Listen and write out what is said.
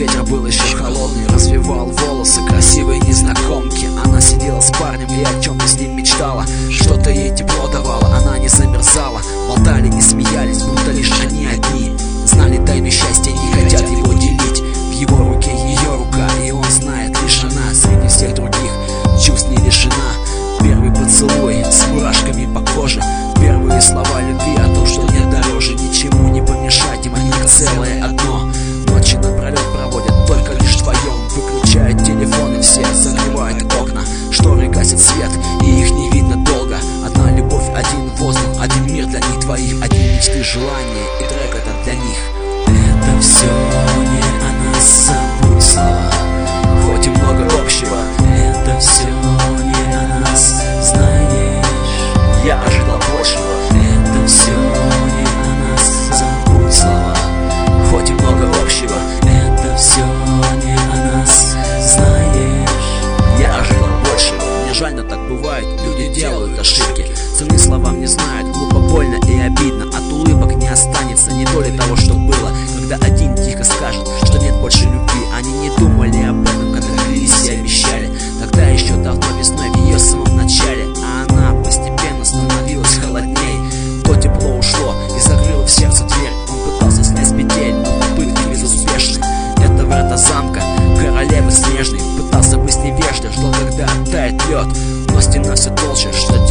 Ветер был еще холодный, развивал волосы красивой незнакомки. Она сидела с парнем и о чем-то с ним мечтала. Что-то ей тепло давало, она не замерзала. Болтали и смеялись, будто лишь они одни. Знали тайны счастья, не хотят его делить. В его руке ее рука, и он знает, лишь она среди всех других чувств не лишена. Первый поцелуй с мурашками по коже, первые слова любви о том, что нет дороже. Ничему не помешать им, они целое одно. Ночи напролет проводят только лишь вдвоем. Выключают телефоны все, закрывают окна, шторы гасят свет, и их не видно долго. Одна любовь, один воздух, один мир для них двоих. Одни мечты, желания, и трек этот для них. Это все не о нас, забудь слова, хоть и много общего. Это все не о нас, знаешь, я ожидал большего. Это все не о нас, забудь слова, хоть и много общего. Это все не о нас, знаешь, я ожидал большего. Мне жаль, но так бывает, люди делают ошибки, цены словам не знают, глупо, больно и обидно. От улыбок не останется ни доли того, что было. Когда один тихо скажет, что нет больше любви. Они не думали об этом, когда клялись и обещали. Тогда еще давно весной, в ее самом начале. А она постепенно становилась холодней. То тепло ушло и закрыло в сердце дверь. Он пытался снять с петель, но попытки безуспешны. Это врата замка королевы снежной. Пытался быть невежливым, ждал, когда оттает лед, но стена все толще, что